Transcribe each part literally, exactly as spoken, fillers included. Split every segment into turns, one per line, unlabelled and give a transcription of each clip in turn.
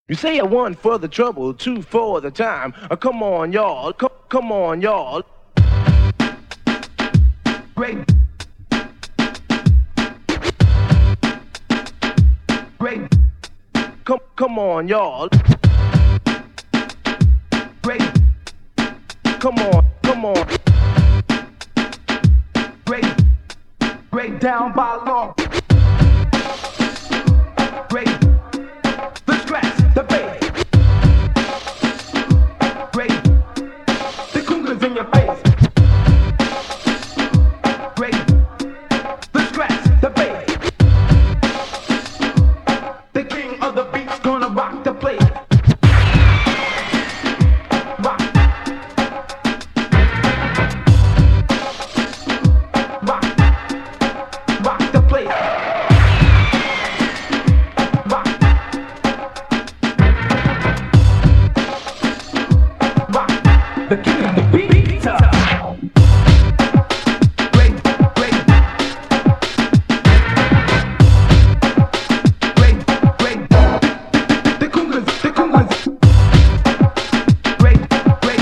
You say I one for the trouble, two for the time. Uh, come on, y'all. Come, come on, y'all. Great. Great. Come, come on, y'all. Great. Come on, come on. Great. Great down by law. Great. The scratch, the bass. Great. The cougars in your face. Great. The scratch, the bass. The king of the beat's gonna rock the place. Rock. Rock. Rock the place. Rock. Rock. The king of the beat. Great, great. Great, great. The cougars, the cougars. Great, great.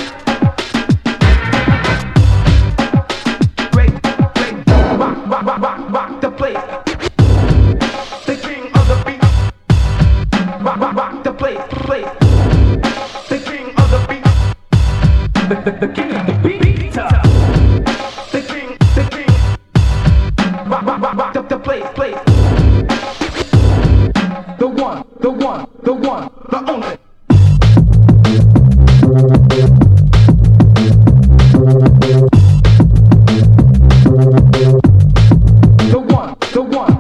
Great, great. Rock, rock, rock, rock, rock the place. The king of the beat. Rock, rock, rock the place, place. The king of the beat. The, the, the king of the beat. The king, the king. Rock, rock, rock, rock the, the place, place. The one, the one, the one, the only. The one, the one.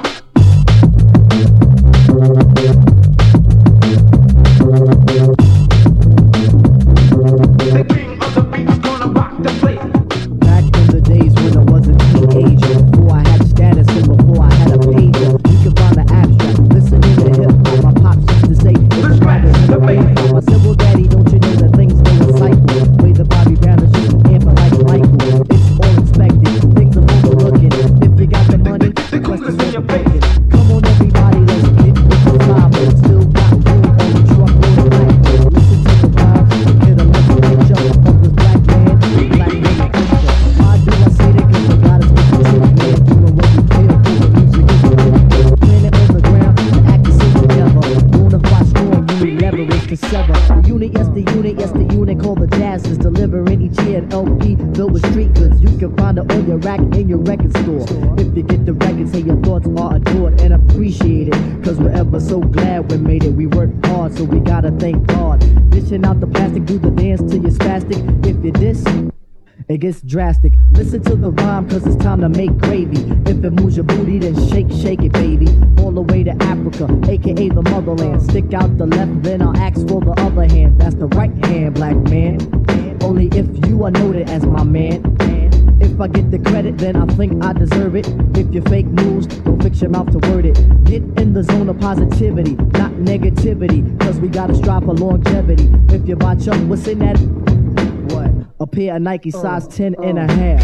The king of the beat's gonna rock the place.
Back in the days when I was a teenager, before I had status and before I had a pager, you can find the abstract, listening to hip hop. My pops used to say,
The scratch, the bass.
I said, well, daddy, don't you know that things go in cycles? Way the Bobby Brown is just an amper like Michael. It's all expected, things are overlooking. If you got the money,
The cougars in your face.
come on, everybody, let's get with the vibe. Still got room on the truckload of black. Listen to the rhymes, get a mental picture of this black man, black man picture. Why do I say that? 'Cause I gotta speak the truth, man. Doing what you feel, for the music is the truth. Planet on the ground, the actors sing together. Bonafide strong, unit never is to sever. The unit, yes, the unit, yes, the unit called the Jazz is delivering each year an L P filled with street goods. You can find it on your rack in your record store. If you get the record, say your thoughts are adored and appreciated. 'Cause we're ever so glad we made it. We worked hard, so we gotta thank God. Dishing out the plastic, do the dance till you're spastic. If you diss, it gets drastic. Listen to the rhyme, 'cause it's time to make gravy. If it moves your booty, then shake, shake it, baby. All the way to Africa, aka the motherland. Stick out the left, then I'll ask for the other hand. That's the right hand, black man. Only if you are noted as my man. If I get the credit, then I think I deserve it. If you fake news, don't fix your mouth to word it. Get in the zone of positivity, not negativity. 'Cause we gotta strive for longevity. If you buy Chuck, what's in that? What? A pair of Nike size ten and a half.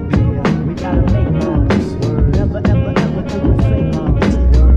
We gotta make moves. Never, ever, ever do a fake moves.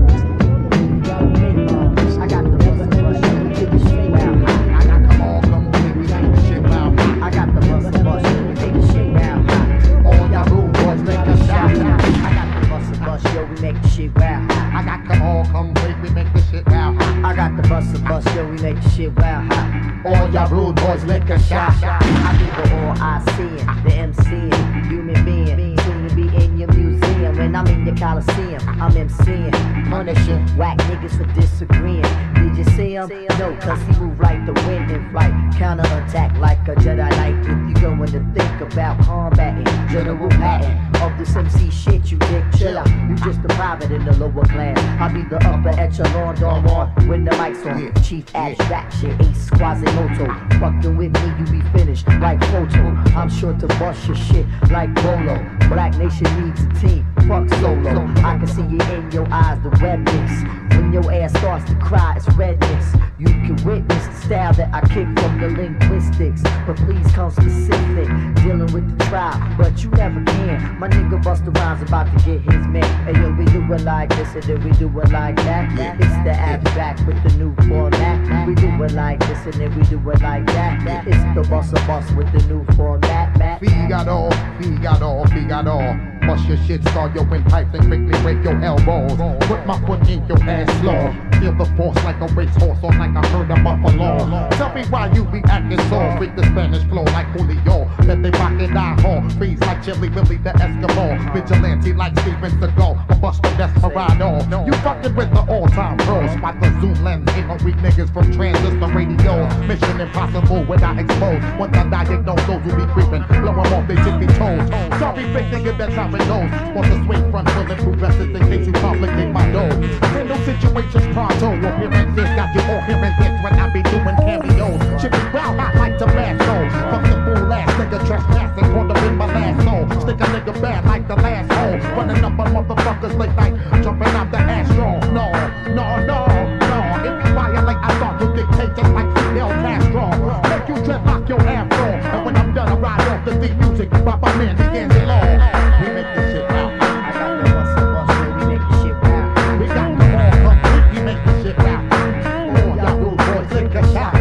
We gotta make moves. I got the never, ever, ever do a straight now.
I got come on, come with me, take the shit out.
I got the bus, bus, take the shit now.
All y'all rude boys, make a shout.
I got the bus, bus, yo, we make the shit wow.
I got come on, come with me, make the shit out.
I got the bus, bus, yo, we make the shit wow.
All y'all rude boys, make a shout.
I do the all I see, the MCing, human being, soon to be in your museum. When I'm in your Coliseum, I'm MCing, punishing whack niggas for disagreeing. Did you see him? No, 'cause he move like the wind in flight, counter attack like a Jedi Knight. If you going to think about combating General Patton of this M C shit, you dick chiller. You just a private in the lower class. I be the upper echelon, Don Juan, when the mic's on. Chief abstraction, ace Quasimodo. Fucking with me, you be finished like photo. I'm sure to bust your shit like Bolo. Black Nation needs a team, fuck solo. I can see it in your eyes, the redness. When your ass starts to cry, it's redness. You can witness the style that I kick from the linguistics, but please come specific, dealing with the trial, but you never can. My nigga Busta Rhymes about to get his man. Hey yo, we do it like this and then we do it like that. It's the abstract with the new format. We do it like this and then we do it like that. It's the Busta Bus with the new format.
Figaro, Figaro, Figaro. Bust your shit, start your windpipes and quickly break your elbows. Put my foot in your ass slow. Feel the force like a racehorse or like I heard a buffalo. Tell me why you be acting so. Freak the Spanish flow like Julio. That they rock and die home. Freeze like Chili Willy the Eskimo. Vigilante like Steven Seagal. A Busta Desperado. You fucking with the all-time pros. Spot the zoom lens. Ain't no weak niggas from transistor radio. Mission impossible without exposed. Once I diagnose those who be creeping. Blow them off they tippy toes. Sorry fake nigga, that's how it goes. Want to swing front bulletproof vests in case you complicate my dough. Handle situations pronto. Appearances got you all hearing this when I be doing cameos. Chippy brown hot like Tabasco. Fuck the fool ass nigga trespassing. Caught up in my last soul. Stick a nigga bad like the last hole. Running up on motherfuckers late night. Jumping out the Astro. No, no, no, no. If you violate, I thought you dictate just like Fidel Castro. Make you dreadlock your afro. And when I'm done, I ride off the deep music by my man D'Angelo. We make this shit out.
I got the Busta Bus where we make the shit out.
We got the all complete. We make this shit out. Oh, y'all rude boys, lick a shot.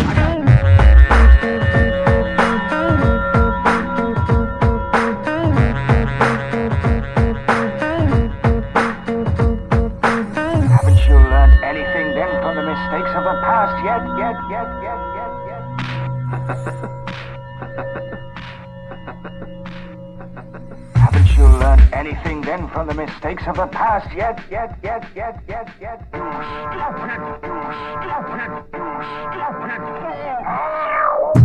Haven't you learned anything then from the mistakes of the past yet, yet, yet, yet, yet, yet? Haven't you learned anything then from the mistakes of the past yet, yet, yet, yet, yet, yet? You stupid, you stupid, you stupid fool!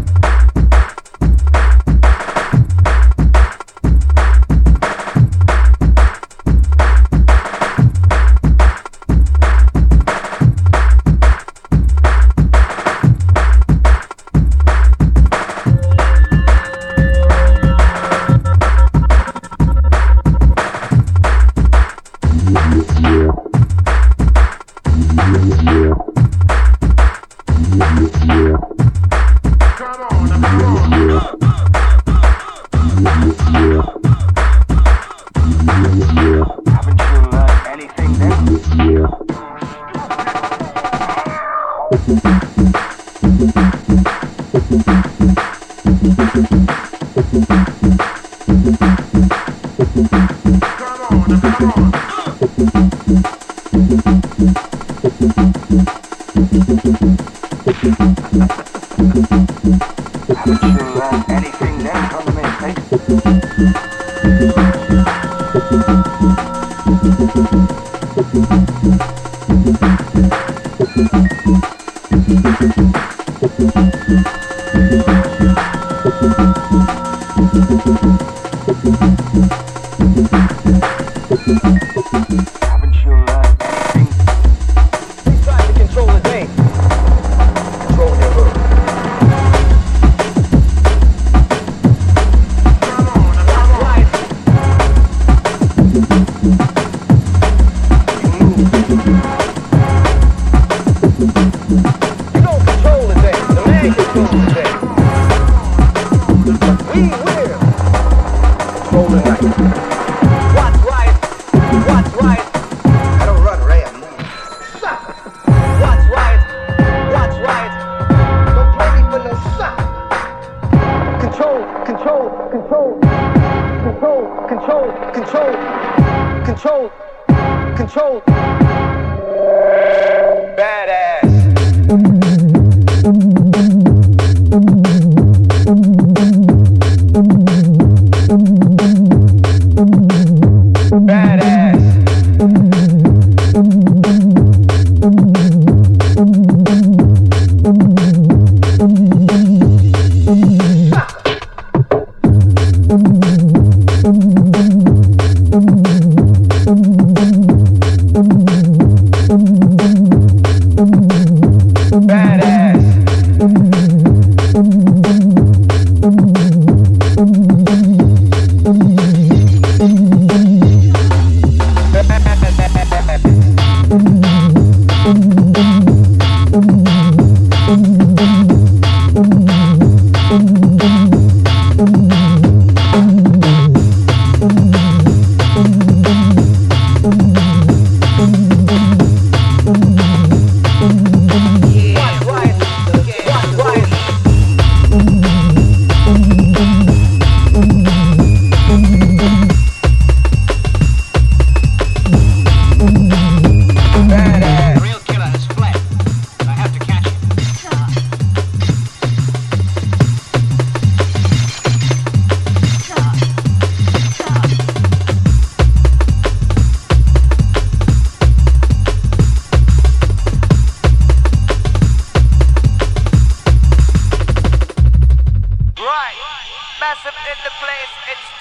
Thank you.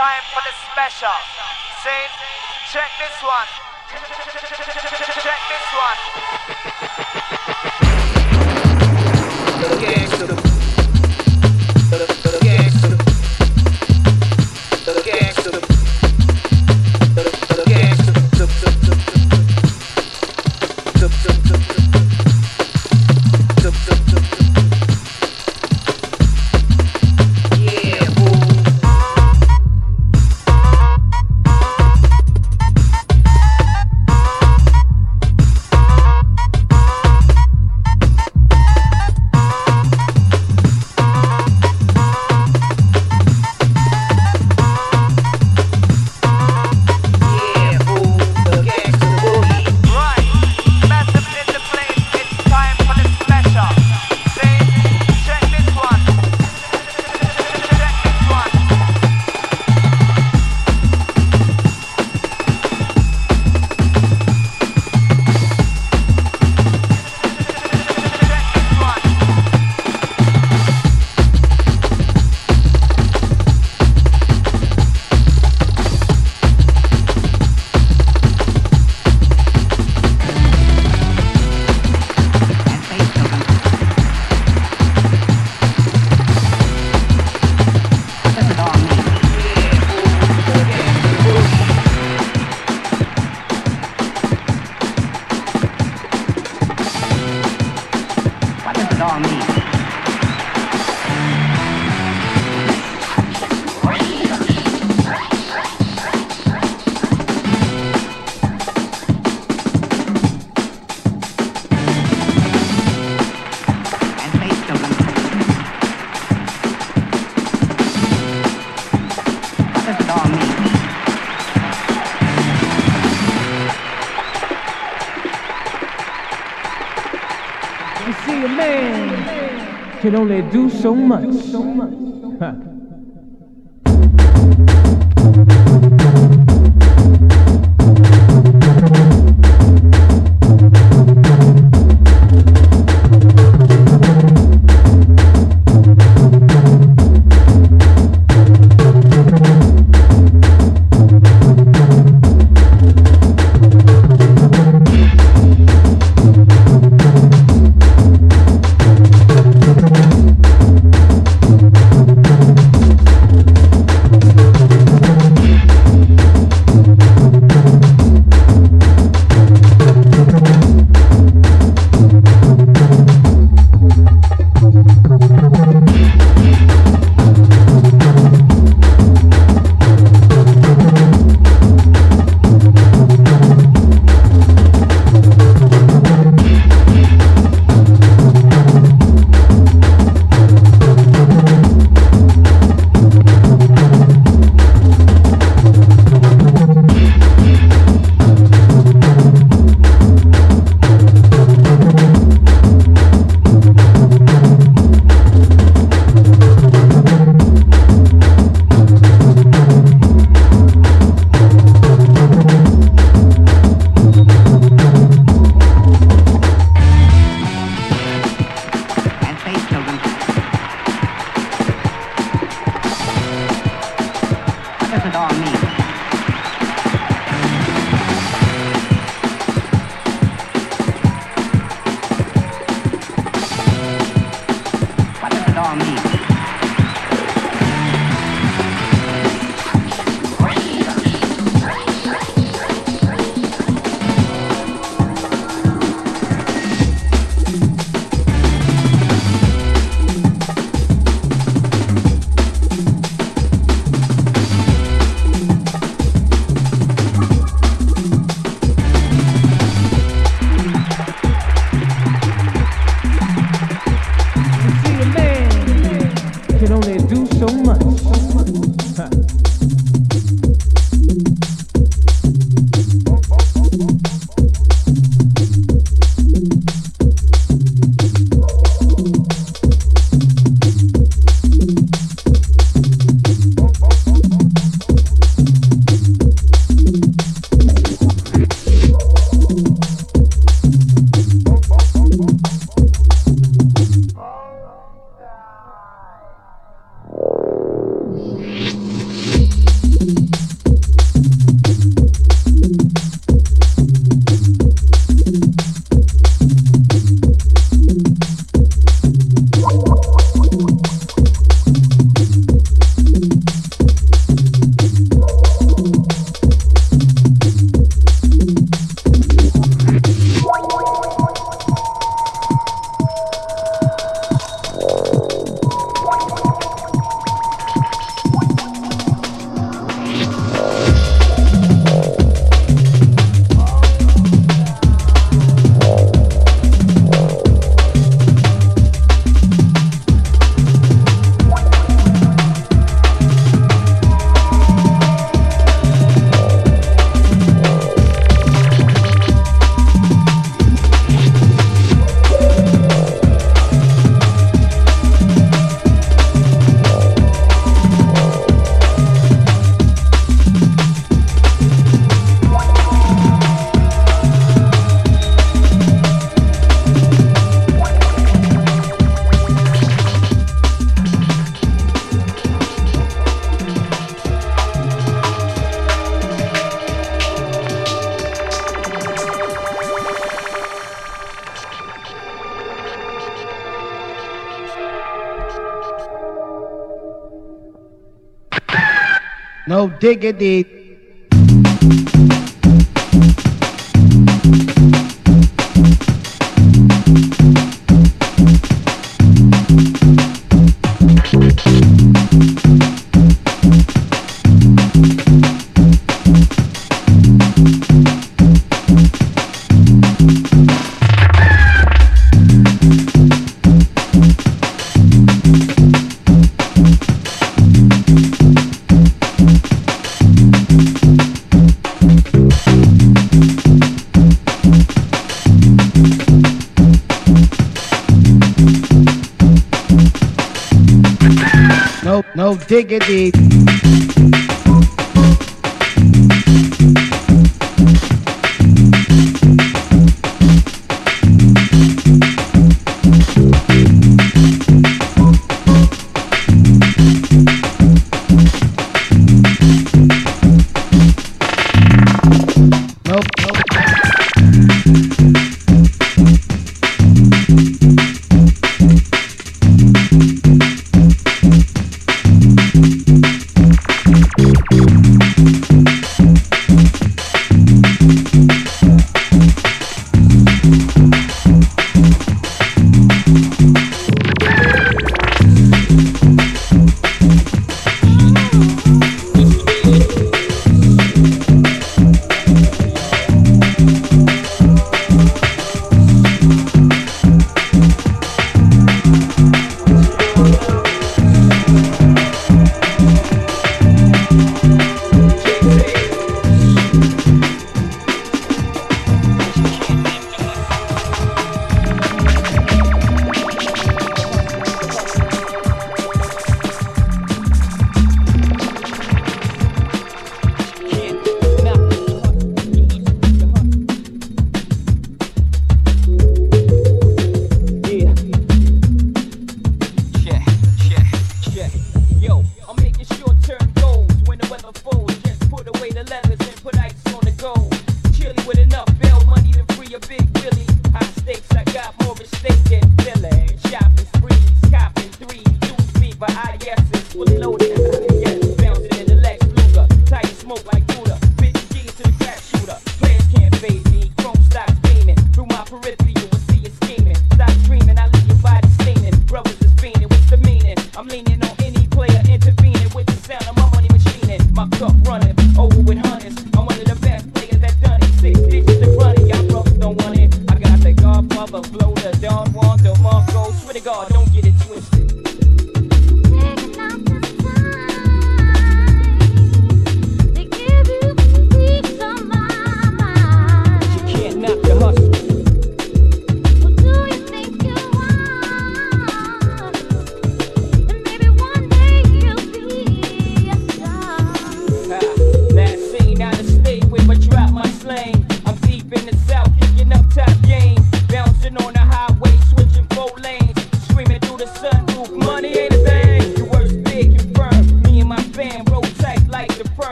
time for the special. Say, check this one. Check this one. Gangsta. Gangsta. Gangsta.
Can only do so much. Huh. no diggity. No, no diggity. Nope, nope.
Blow the Don Juan DeMarco. Swear to God, don't get it twisted.